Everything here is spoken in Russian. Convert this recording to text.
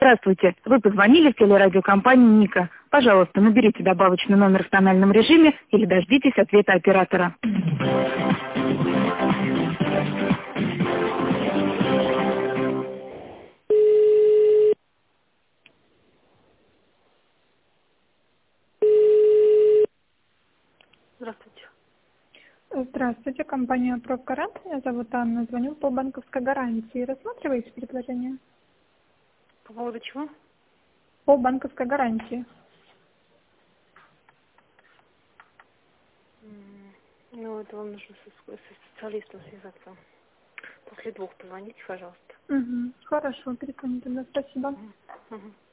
Здравствуйте, вы позвонили в телерадиокомпанию «Ника». Пожалуйста, наберите добавочный номер в тональном режиме или дождитесь ответа оператора. Здравствуйте. Здравствуйте, компания «Профгарант». Меня зовут Анна. Звоню по банковской гарантии. Рассматриваете предложение? По поводу чего? По банковской гарантии. Ну, это вам нужно со специалистом связаться. После 2 позвоните, пожалуйста. Угу. Хорошо, перезвоните тогда. Спасибо. Угу.